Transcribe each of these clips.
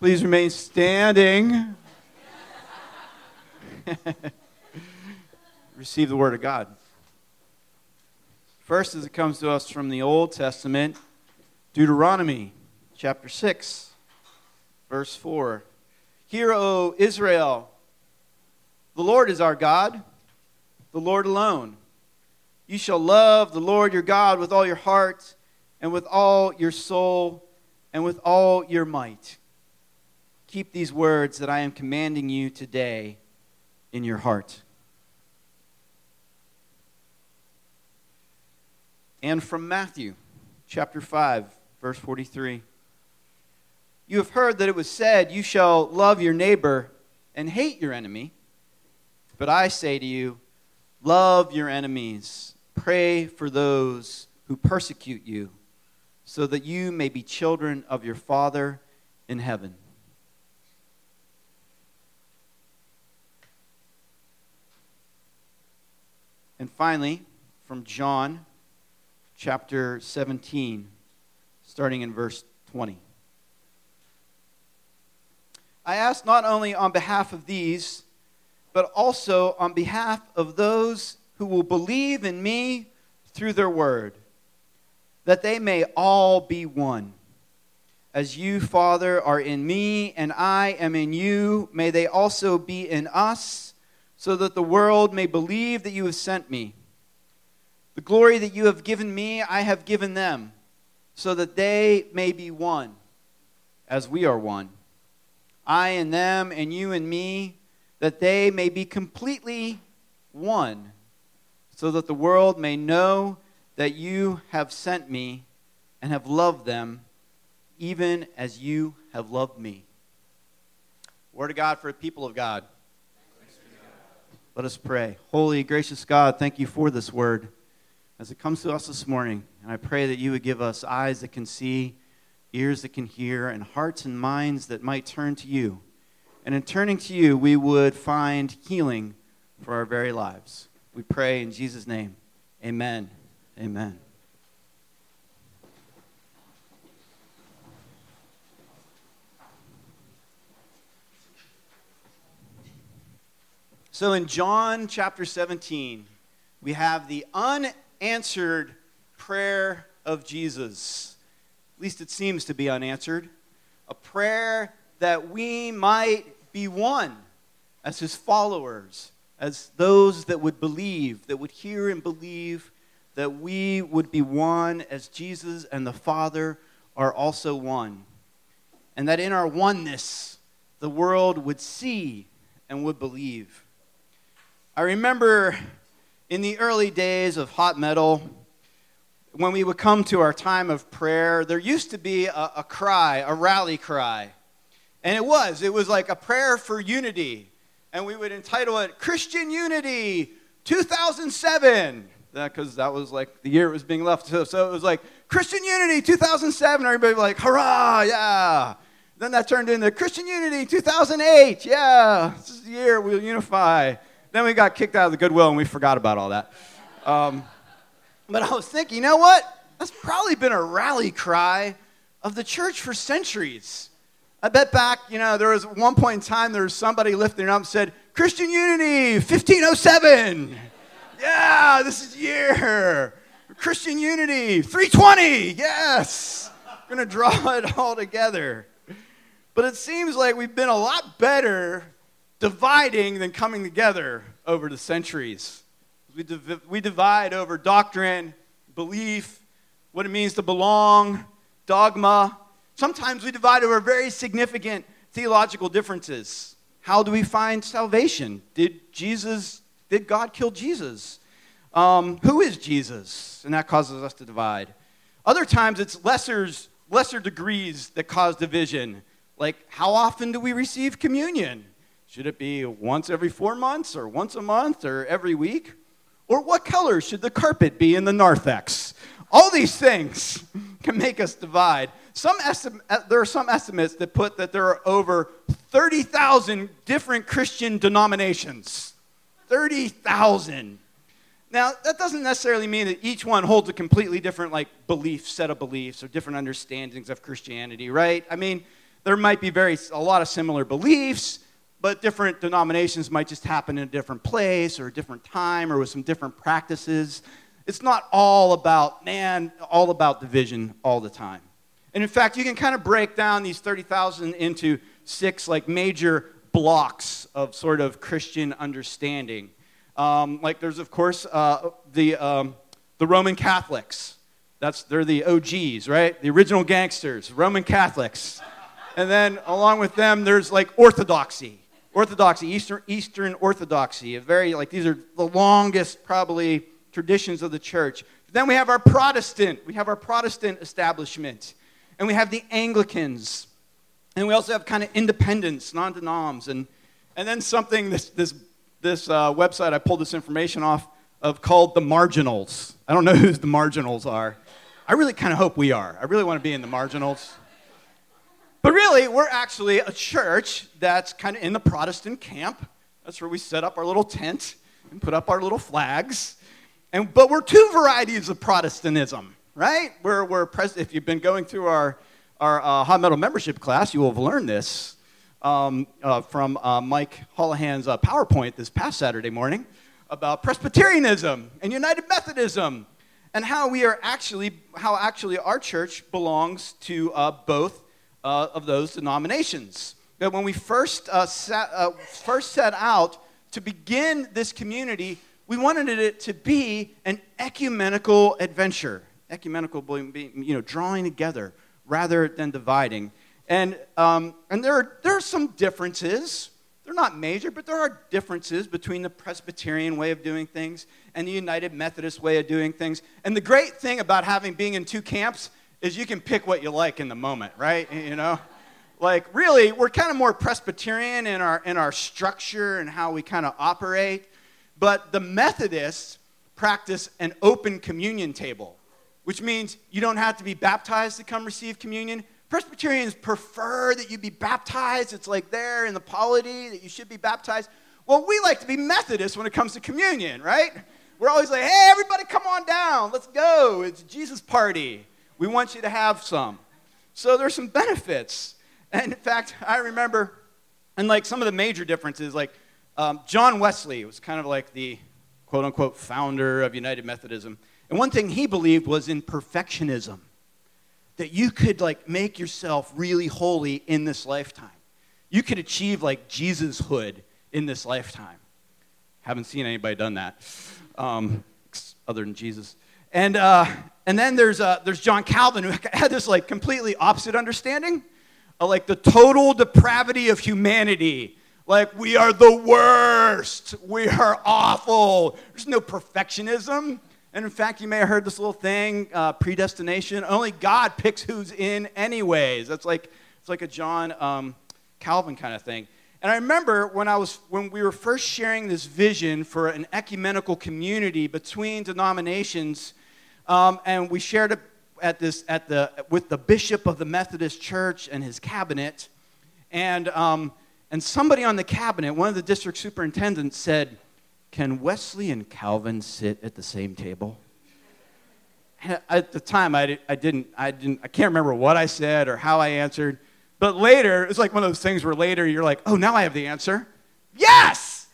Please remain standing. Receive the word of God. First, as it comes to us from the Old Testament, Deuteronomy chapter 6, verse 4. Hear, O Israel, the Lord is our God, the Lord alone. You shall love the Lord your God with all your heart and with all your soul and with all your might. Keep these words that I am commanding you today in your heart. And from Matthew chapter 5, verse 43. You have heard that it was said, you shall love your neighbor and hate your enemy. But I say to you, love your enemies. Pray for those who persecute you, so that you may be children of your Father in heaven. And finally, from John chapter 17, starting in verse 20. I ask not only on behalf of these, but also on behalf of those who will believe in me through their word, that they may all be one. As you, Father, are in me and I am in you, may they also be in us, so that the world may believe that you have sent me. The glory that you have given me, I have given them, so that they may be one, as we are one. I and them, and you and me, that they may be completely one, so that the world may know that you have sent me and have loved them, even as you have loved me. Word of God for the people of God. Let us pray. Holy, gracious God, thank you for this word as it comes to us this morning. And I pray that you would give us eyes that can see, ears that can hear, and hearts and minds that might turn to you. And in turning to you, we would find healing for our very lives. We pray in Jesus' name. Amen. Amen. So in John chapter 17, we have the unanswered prayer of Jesus. At least it seems to be unanswered. A prayer that we might be one as his followers, as those that would believe, that would hear and believe, that we would be one as Jesus and the Father are also one. And that in our oneness, the world would see and would believe. I remember in the early days of hot metal, when we would come to our time of prayer, there used to be a cry, a rally cry. And it was like a prayer for unity. And we would entitle it Christian Unity 2007. Because that was like the year it was being left. So it was like Christian Unity 2007. Everybody was like, hurrah, yeah. Then that turned into Christian Unity 2008. Yeah, this is the year we'll unify. Then we got kicked out of the Goodwill and we forgot about all that. But I was thinking, you know what? That's probably been a rally cry of the church for centuries. I bet back, there was one point in time there was somebody lifting up and said, Christian Unity 1507. Yeah, this is the year. Christian Unity 320. Yes. We're going to draw it all together. But it seems like we've been a lot better dividing than coming together over the centuries. We divide over doctrine, belief, what it means to belong, dogma. Sometimes we divide over very significant theological differences. How do we find salvation? Did God kill Jesus? Who is Jesus? And that causes us to divide. Other times it's lesser degrees that cause division. Like, how often do we receive communion? Should it be once every 4 months or once a month or every week? Or what color should the carpet be in the narthex? All these things can make us divide. There are some estimates that put that there are over 30,000 different Christian denominations. 30,000. Now, that doesn't necessarily mean that each one holds a completely different set of beliefs or different understandings of Christianity, right? I mean, there might be a lot of similar beliefs, but different denominations might just happen in a different place or a different time or with some different practices. It's not all about division all the time. And in fact, you can kind of break down these 30,000 into 6 like blocks of sort of Christian understanding. Like there's, of course, the Roman Catholics. They're the OGs, right? The original gangsters, Roman Catholics. And then along with them, there's like Orthodoxy, Eastern Orthodoxy. These are the longest probably traditions of the church. But then we have our Protestant establishment. And we have the Anglicans. And we also have kind of independents, non-denoms. And then something, this website, I pulled this information off of called the Marginals. I don't know who the Marginals are. I really kind of hope we are. I really want to be in the Marginals. But really, we're actually a church that's kind of in the Protestant camp. That's where we set up our little tent and put up our little flags. But we're 2 varieties of Protestantism, right? If you've been going through our Hot Metal membership class, you will have learned this from Mike Holohan's PowerPoint this past Saturday morning about Presbyterianism and United Methodism and how our church belongs to both of those denominations. That when we first set out to begin this community, we wanted it to be an ecumenical adventure. Ecumenical being, drawing together rather than dividing. And there are some differences. They're not major, but there are differences between the Presbyterian way of doing things and the United Methodist way of doing things. And the great thing about being in 2 camps is you can pick what you like in the moment, right? Like really, we're kind of more Presbyterian in our structure and how we kind of operate. But the Methodists practice an open communion table, which means you don't have to be baptized to come receive communion. Presbyterians prefer that you be baptized. It's like there in the polity that you should be baptized. Well, we like to be Methodists when it comes to communion, right? We're always like, hey, everybody come on down. Let's go. It's a Jesus party. We want you to have some. So there's some benefits. And in fact, I remember, and like some of the major differences, like John Wesley was kind of like the quote-unquote founder of United Methodism. And one thing he believed was in perfectionism, that you could like make yourself really holy in this lifetime. You could achieve like Jesus-hood in this lifetime. Haven't seen anybody done that other than Jesus. And then there's John Calvin, who had this like completely opposite understanding of like the total depravity of humanity. Like, we are the worst. We are awful. There's no perfectionism. And in fact, you may have heard this little thing, predestination. Only God picks who's in anyways. It's like a John Calvin kind of thing. And I remember when we were first sharing this vision for an ecumenical community between denominations, and we shared it with the bishop of the Methodist Church and his cabinet, and somebody on the cabinet, one of the district superintendents, said, "Can Wesley and Calvin sit at the same table?" And at the time, I can't remember what I said or how I answered. But later, it's like one of those things where later you're like, "Oh, now I have the answer." Yes.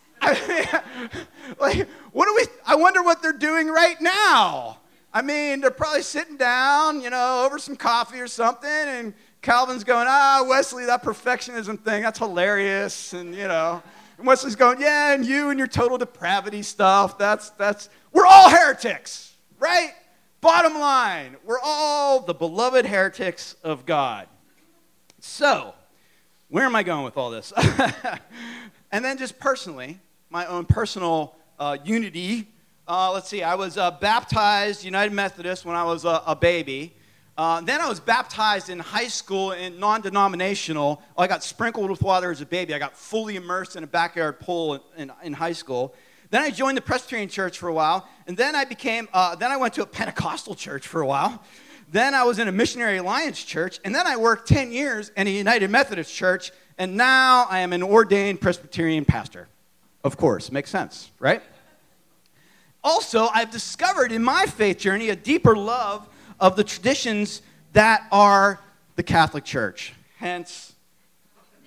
I wonder what they're doing right now. I mean, they're probably sitting down, over some coffee or something, and Calvin's going, Wesley, that perfectionism thing, that's hilarious, and Wesley's going, yeah, and you and your total depravity stuff, we're all heretics, right? Bottom line, we're all the beloved heretics of God. So, where am I going with all this? And then just personally, my own personal unity. Let's see, I was baptized United Methodist when I was a baby. Then I was baptized in high school in non-denominational. I got sprinkled with water as a baby. I got fully immersed in a backyard pool in high school. Then I joined the Presbyterian church for a while. And then I went to a Pentecostal church for a while. Then I was in a Missionary Alliance church. And then I worked 10 years in a United Methodist church. And now I am an ordained Presbyterian pastor. Of course, makes sense, right? Also, I've discovered in my faith journey a deeper love of the traditions that are the Catholic Church. Hence,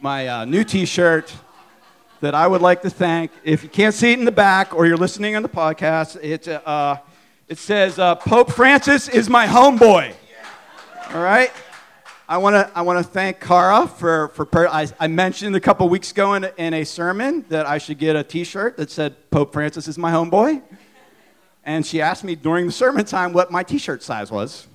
my new T-shirt that I would like to thank. If you can't see it in the back or you're listening on the podcast, it says, Pope Francis is my homeboy. All right? I want to thank Cara for I mentioned a couple weeks ago in a sermon that I should get a T-shirt that said Pope Francis is my homeboy. And she asked me during the sermon time what my T-shirt size was.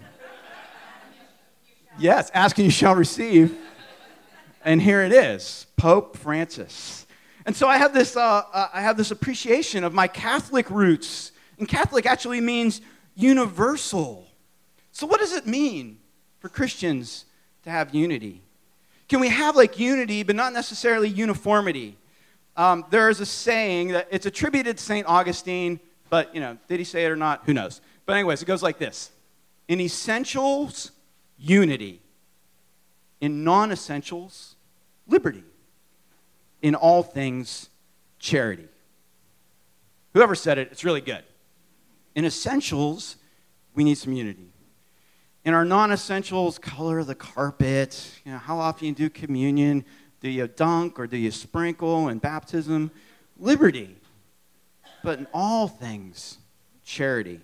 Yes, ask and you shall receive. And here it is, Pope Francis. And so I have this appreciation of my Catholic roots. And Catholic actually means universal. So what does it mean for Christians to have unity? Can we have like unity, but not necessarily uniformity? There is a saying that it's attributed to St. Augustine, but did he say it or not? Who knows? But anyways, it goes like this. In essentials, unity. In non-essentials, liberty. In all things, charity. Whoever said it, it's really good. In essentials, we need some unity. In our non-essentials, color the carpet. How often you do communion? Do you dunk or do you sprinkle in baptism? Liberty. But in all things, charity.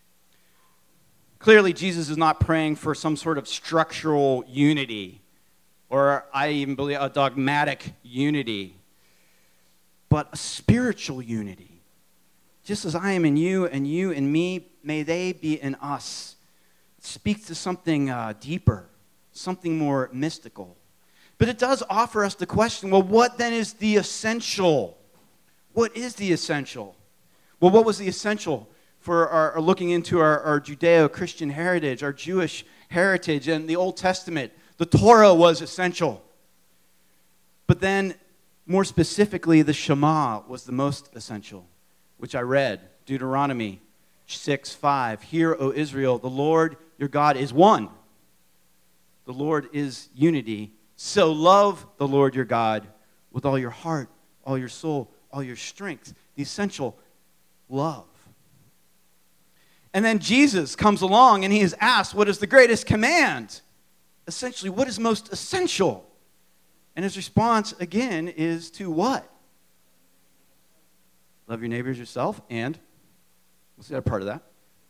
Clearly, Jesus is not praying for some sort of structural unity, or I even believe a dogmatic unity, but a spiritual unity. Just as I am in you and you in me, may they be in us. It speaks to something deeper, something more mystical. But it does offer us the question, well, what then is the essential? What is the essential? Well, what was the essential for our looking into our Judeo-Christian heritage, our Jewish heritage, and the Old Testament? The Torah was essential. But then, more specifically, the Shema was the most essential, which I read, Deuteronomy 6:5. Hear, O Israel, the Lord your God is one. The Lord is unity. So love the Lord your God with all your heart, all your soul, all your strength. The essential love. And then Jesus comes along and he is asked, what is the greatest command? Essentially, what is most essential? And his response, again, is to what? Love your neighbors yourself, and what's the other part of that?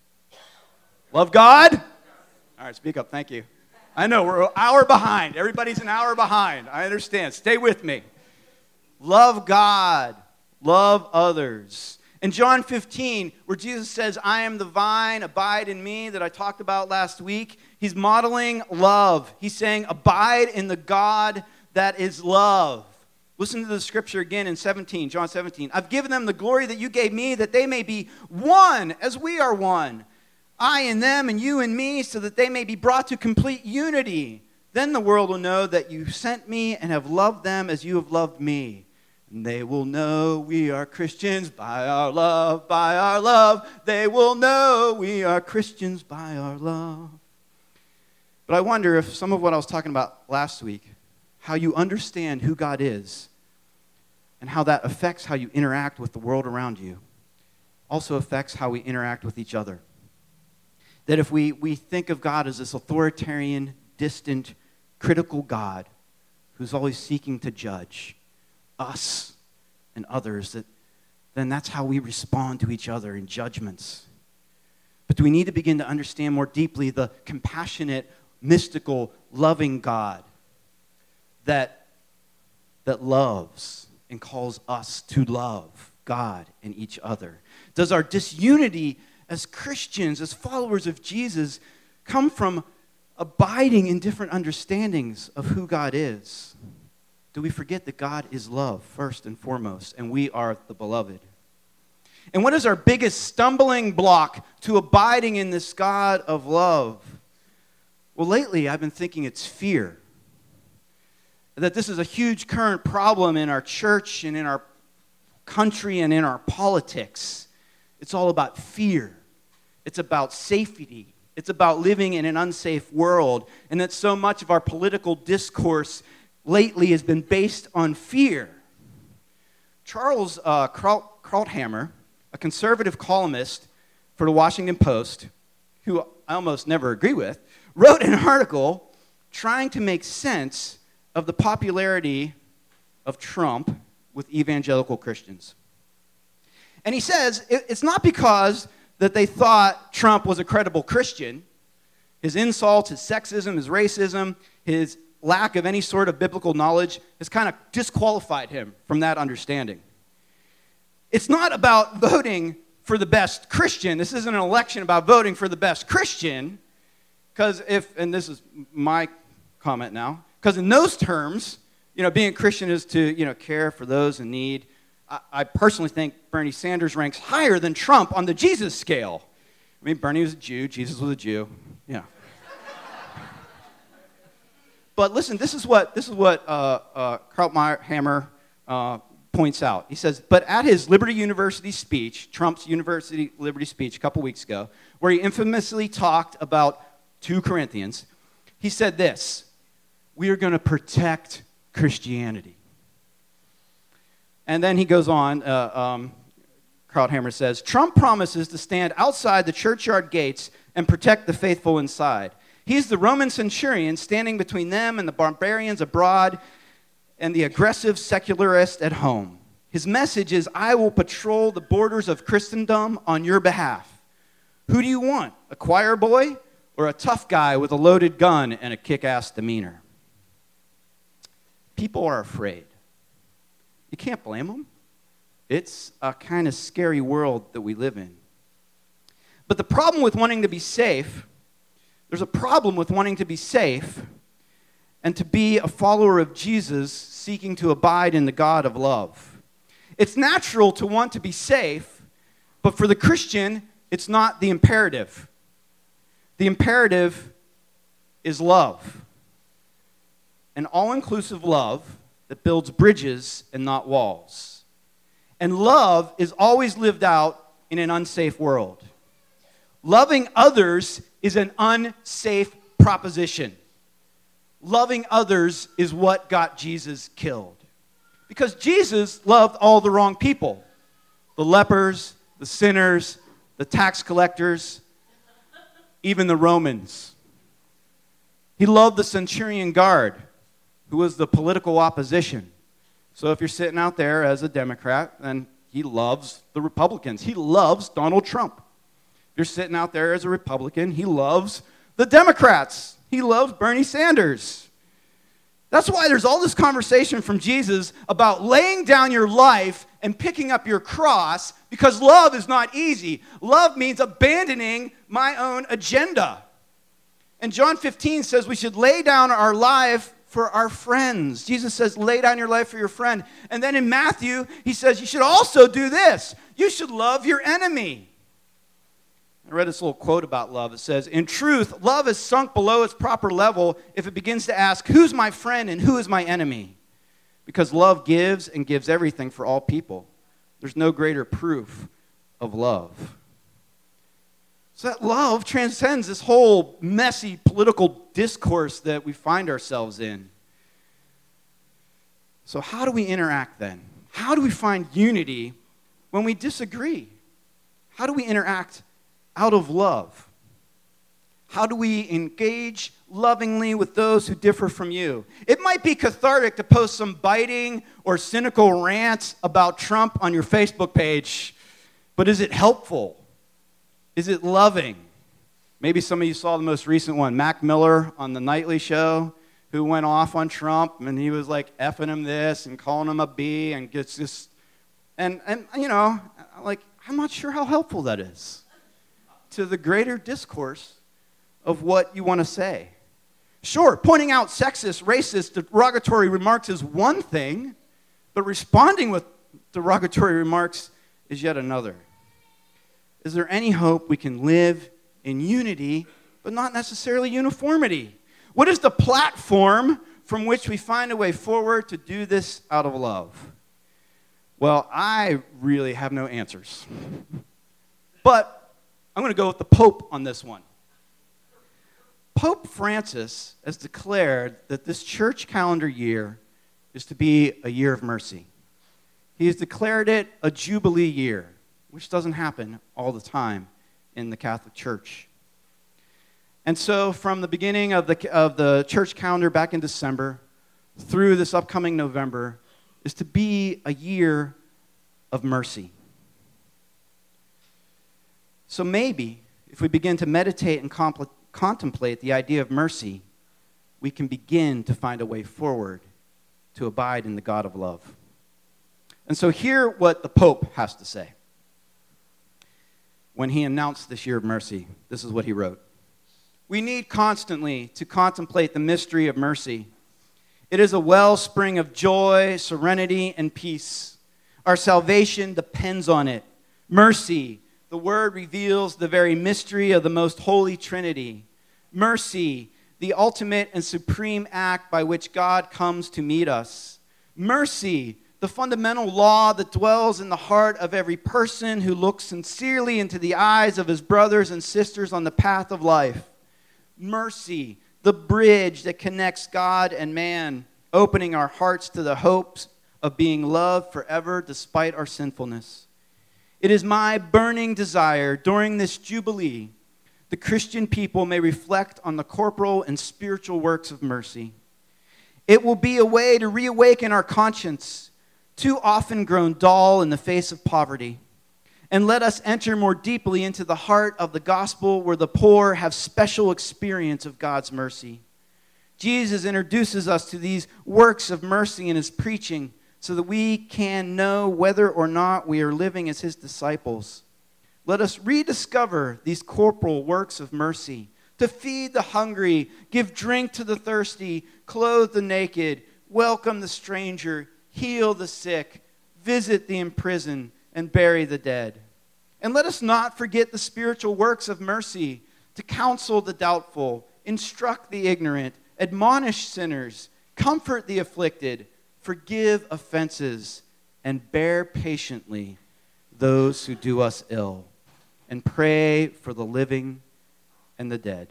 Love God? All right, speak up, thank you. I know, we're an hour behind. Everybody's an hour behind. I understand. Stay with me. Love God. Love others. In John 15, where Jesus says, I am the vine, abide in me, that I talked about last week, he's modeling love. He's saying, abide in the God that is love. Listen to the scripture again in John 17. I've given them the glory that you gave me, that they may be one as we are one. I in them and you in me, so that they may be brought to complete unity. Then the world will know that you sent me and have loved them as you have loved me. And they will know we are Christians by our love, by our love. They will know we are Christians by our love. But I wonder if some of what I was talking about last week, how you understand who God is and how that affects how you interact with the world around you, also affects how we interact with each other. That if we think of God as this authoritarian, distant, critical God who's always seeking to judge us and others, then that's how we respond to each other in judgments. But do we need to begin to understand more deeply the compassionate, mystical, loving God that loves and calls us to love God and each other? Does our disunity as Christians, as followers of Jesus, come from abiding in different understandings of who God is? Do we forget that God is love first and foremost, and we are the beloved? And what is our biggest stumbling block to abiding in this God of love? Well, lately I've been thinking it's fear. That this is a huge current problem in our church and in our country and in our politics. It's all about fear. It's about safety. It's about living in an unsafe world. And that so much of our political discourse lately has been based on fear. Charles Krauthammer, a conservative columnist for the Washington Post, who I almost never agree with, wrote an article trying to make sense of the popularity of Trump with evangelical Christians. And he says it's not because that they thought Trump was a credible Christian. His insults, his sexism, his racism, his lack of any sort of biblical knowledge has kind of disqualified him from that understanding. It's not about voting for the best Christian. This isn't an election about voting for the best Christian, because and this is my comment now, because in those terms, being a Christian is to, care for those in need. I personally think Bernie Sanders ranks higher than Trump on the Jesus scale. I mean, Bernie was a Jew, Jesus was a Jew, yeah. But listen, this is what Krauthammer points out. He says, but at his Liberty University speech, Trump's University Liberty speech a couple weeks ago, where he infamously talked about 2 Corinthians, he said this: we are going to protect Christianity. And then he goes on, Krauthammer says, Trump promises to stand outside the churchyard gates and protect the faithful inside. He's the Roman centurion standing between them and the barbarians abroad and the aggressive secularist at home. His message is, I will patrol the borders of Christendom on your behalf. Who do you want, a choir boy or a tough guy with a loaded gun and a kick-ass demeanor? People are afraid. You can't blame them. It's a kind of scary world that we live in. But the problem with wanting to be safe, there's a problem with wanting to be safe and to be a follower of Jesus seeking to abide in the God of love. It's natural to want to be safe, but for the Christian, it's not the imperative. The imperative is love. An all-inclusive love that builds bridges and not walls. And love is always lived out in an unsafe world. Loving others is an unsafe proposition. Loving others is what got Jesus killed. Because Jesus loved all the wrong people. The lepers, the sinners, the tax collectors, even the Romans. He loved the centurion guard, who was the political opposition. So if you're sitting out there as a Democrat, then he loves the Republicans. He loves Donald Trump. If you're sitting out there as a Republican, he loves the Democrats. He loves Bernie Sanders. That's why there's all this conversation from Jesus about laying down your life and picking up your cross, because love is not easy. Love means abandoning my own agenda. And John 15 says we should lay down our life for our friends. Jesus says, lay down your life for your friend. And then in Matthew, he says, you should also do this. You should love your enemy. I read this little quote about love. It says, in truth, love is sunk below its proper level if it begins to ask, who's my friend and who is my enemy? Because love gives and gives everything for all people. There's no greater proof of love. So that love transcends this whole messy political discourse that we find ourselves in. So how do we interact then? How do we find unity when we disagree? How do we interact out of love? How do we engage lovingly with those who differ from you? It might be cathartic to post some biting or cynical rants about Trump on your Facebook page, but is it helpful? Is it loving? Maybe some of you saw the most recent one, Mac Miller on the Nightly Show, who went off on Trump, and he was like effing him this and calling him a B and gets this, and you know, like, I'm not sure how helpful that is to the greater discourse of what you want to say. Sure, pointing out sexist, racist, derogatory remarks is one thing, but responding with derogatory remarks is yet another. Is there any hope we can live in unity, but not necessarily uniformity? What is the platform from which we find a way forward to do this out of love? Well, I really have no answers. But I'm going to go with the Pope on this one. Pope Francis has declared that this church calendar year is to be a year of mercy. He has declared it a Jubilee year, which doesn't happen all the time in the Catholic Church. And so from the beginning of the church calendar back in December through this upcoming November, is to be a year of mercy. So maybe if we begin to meditate and contemplate the idea of mercy, we can begin to find a way forward to abide in the God of love. And so hear what the Pope has to say. When he announced this year of mercy, this is what he wrote. We need constantly to contemplate the mystery of mercy. It is a wellspring of joy, serenity, and peace. Our salvation depends on it. Mercy, the word reveals the very mystery of the most holy Trinity. Mercy, the ultimate and supreme act by which God comes to meet us. Mercy, the fundamental law that dwells in the heart of every person who looks sincerely into the eyes of his brothers and sisters on the path of life. Mercy, the bridge that connects God and man, opening our hearts to the hopes of being loved forever despite our sinfulness. It is my burning desire during this Jubilee the Christian people may reflect on the corporal and spiritual works of mercy. It will be a way to reawaken our conscience, too often grown dull in the face of poverty. And let us enter more deeply into the heart of the gospel where the poor have special experience of God's mercy. Jesus introduces us to these works of mercy in his preaching so that we can know whether or not we are living as his disciples. Let us rediscover these corporal works of mercy to feed the hungry, give drink to the thirsty, clothe the naked, welcome the stranger, heal the sick, visit the imprisoned, and bury the dead. And let us not forget the spiritual works of mercy to counsel the doubtful, instruct the ignorant, admonish sinners, comfort the afflicted, forgive offenses, and bear patiently those who do us ill, and pray for the living and the dead.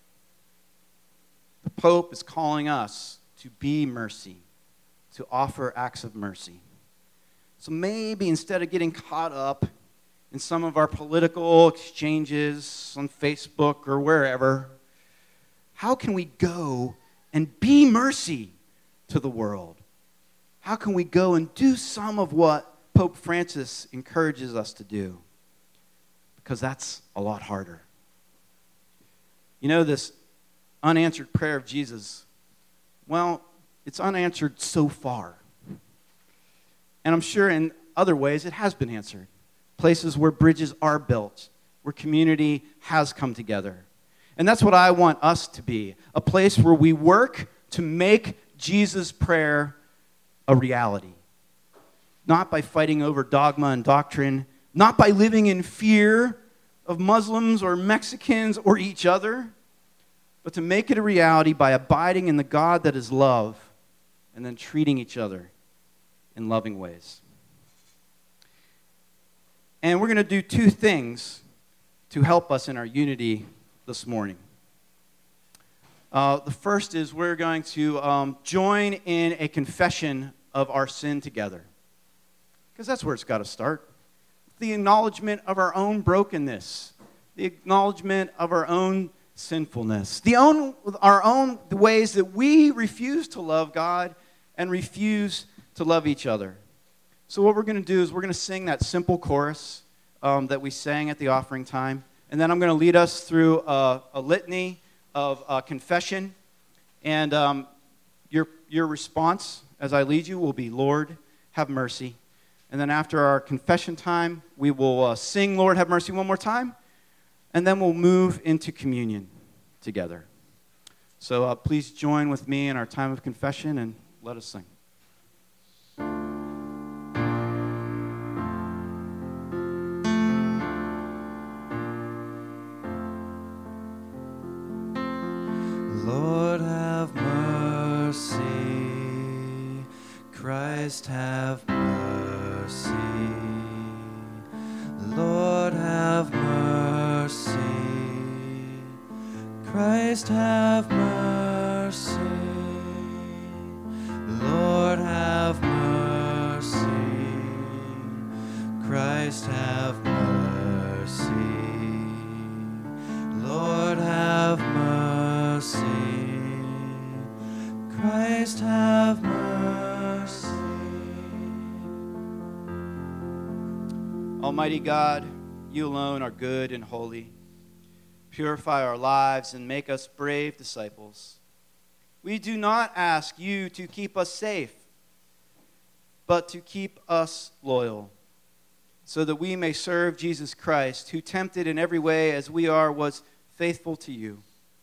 The Pope is calling us to be mercy, to offer acts of mercy. So maybe instead of getting caught up in some of our political exchanges on Facebook or wherever, how can we go and be mercy to the world? How can we go and do some of what Pope Francis encourages us to do? Because that's a lot harder. You know, this unanswered prayer of Jesus, well, it's unanswered so far. And I'm sure in other ways it has been answered. Places where bridges are built, where community has come together. And that's what I want us to be, a place where we work to make Jesus' prayer a reality. Not by fighting over dogma and doctrine, not by living in fear of Muslims or Mexicans or each other, but to make it a reality by abiding in the God that is love and then treating each other in loving ways. And we're going to do two things to help us in our unity this morning. The first is we're going to join in a confession of our sin together. Because that's where it's got to start. The acknowledgement of our own brokenness, the acknowledgement of our own sinfulness, our own ways that we refuse to love God and refuse to love each other. So what we're going to do is we're going to sing that simple chorus that we sang at the offering time, and then I'm going to lead us through a litany of confession, and your response as I lead you will be, Lord, have mercy. And then after our confession time, we will sing Lord, have mercy one more time, and then we'll move into communion together. So please join with me in our time of confession and let us sing. Lord, have mercy. Christ, have mercy. Lord, have mercy. Christ, have mercy. Lord, have mercy. Christ, have mercy. Lord, have mercy. Christ, have mercy. Almighty God, you alone are good and holy. Purify our lives and make us brave disciples. We do not ask you to keep us safe, but to keep us loyal, so that we may serve Jesus Christ, who, tempted in every way as we are, was faithful to you.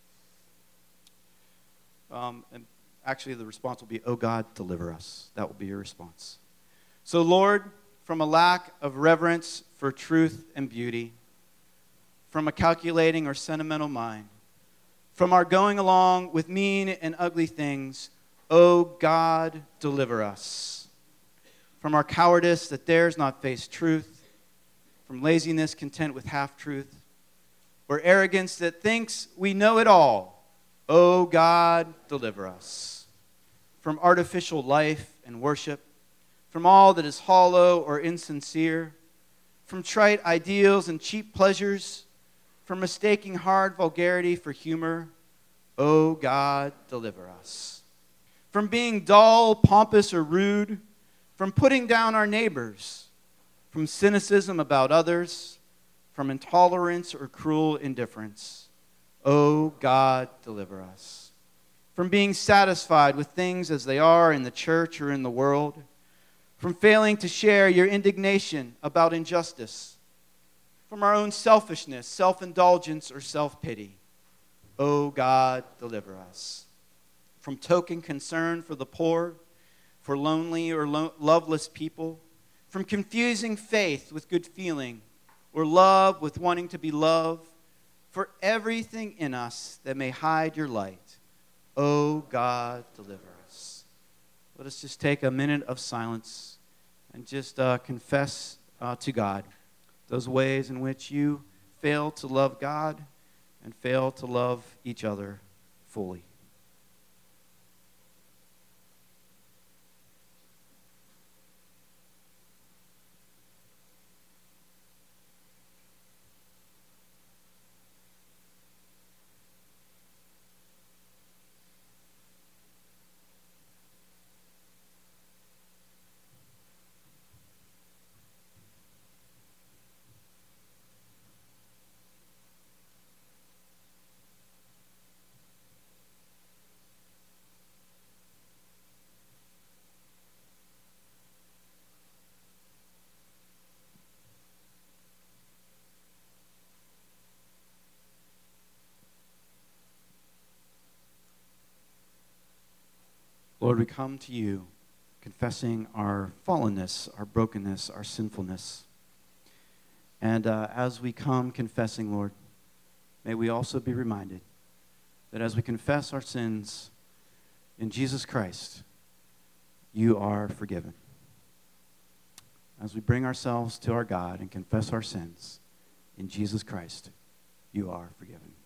And actually, the response will be, "Oh God, deliver us." That will be your response. So, Lord, from a lack of reverence for truth and beauty, from a calculating or sentimental mind, from our going along with mean and ugly things, oh God, deliver us. From our cowardice that dares not face truth, from laziness content with half-truth, or arrogance that thinks we know it all, oh God, deliver us. From artificial life and worship, from all that is hollow or insincere, from trite ideals and cheap pleasures, from mistaking hard vulgarity for humor, oh God, deliver us. From being dull, pompous, or rude, from putting down our neighbors, from cynicism about others, from intolerance or cruel indifference, oh God, deliver us. From being satisfied with things as they are in the church or in the world, from failing to share your indignation about injustice, from our own selfishness, self-indulgence, or self-pity. Oh God, deliver us. From token concern for the poor, for lonely or loveless people, from confusing faith with good feeling, or love with wanting to be loved, for everything in us that may hide your light. Oh God, deliver us. Let us just take a minute of silence and just confess to God those ways in which you fail to love God and fail to love each other fully. Lord, we come to you confessing our fallenness, our brokenness, our sinfulness. And as we come confessing, Lord, may we also be reminded that as we confess our sins in Jesus Christ, you are forgiven. As we bring ourselves to our God and confess our sins in Jesus Christ, you are forgiven.